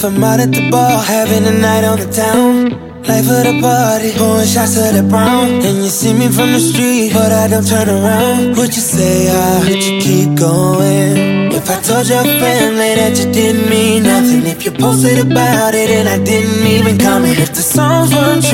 if I'm out at the bar, having a night on the town. Life of the party, pouring shots of the brown. And you see me from the street, but I don't turn around. Would you say would you keep going? If I told your family that you didn't mean nothing, if you posted about it and I didn't even comment, if the songs weren't true